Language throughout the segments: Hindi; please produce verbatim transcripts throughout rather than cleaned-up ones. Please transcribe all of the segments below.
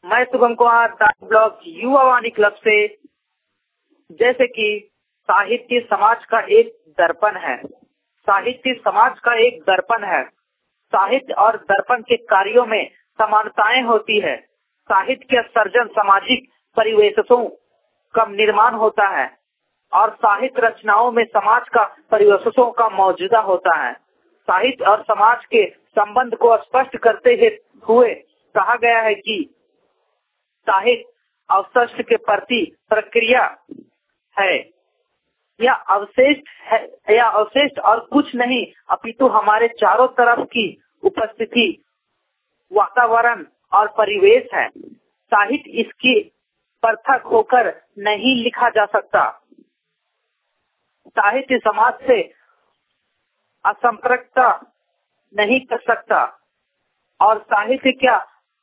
मैं शुभम कुमार ब्लॉग युवा वाणी क्लब से। जैसे कि साहित्य समाज का एक दर्पण है, साहित्य समाज का एक दर्पण है। साहित्य और दर्पण के कार्यों में समानताएं होती है। साहित्य का सर्जन सामाजिक परिवेशों का निर्माण होता है और साहित्य रचनाओं में समाज का परिवेशों का मौजूदा होता है। साहित्य और समाज के संबंध को स्पष्ट करते हुए कहा गया है कि साहित्य अवशिष्ट के प्रति प्रक्रिया है या अवशिष्ट है या अवशिष्ट और कुछ नहीं, अपितु हमारे चारों तरफ की उपस्थिति, वातावरण और परिवेश है। साहित्य इसकी पृथक होकर नहीं लिखा जा सकता। साहित्य समाज से असंपर्कता नहीं कर सकता और साहित्य का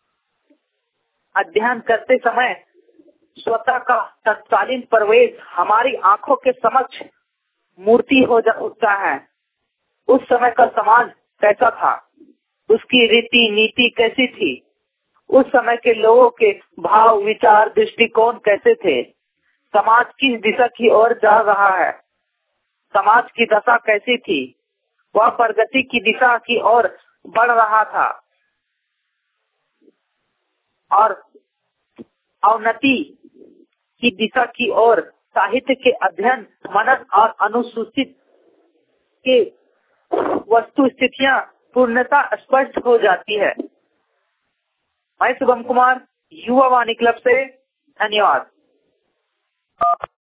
अध्ययन करते समय स्वतः का तत्कालीन प्रवेश हमारी आंखों के समक्ष मूर्ति हो जाता है। उस समय का समाज कैसा था, उसकी रीति नीति कैसी थी, उस समय के लोगों के भाव विचार दृष्टिकोण कैसे थे, समाज किस दिशा की ओर जा रहा है, समाज की दशा कैसी थी, वह प्रगति की दिशा की ओर बढ़ रहा था और अवनति की दिशा की ओर। साहित्य के अध्ययन, मनन और अनुसूचित के वस्तु स्थितियां पूर्णता स्पष्ट हो जाती है। मैं शुभम कुमार, युवा वाणी क्लब से। धन्यवाद।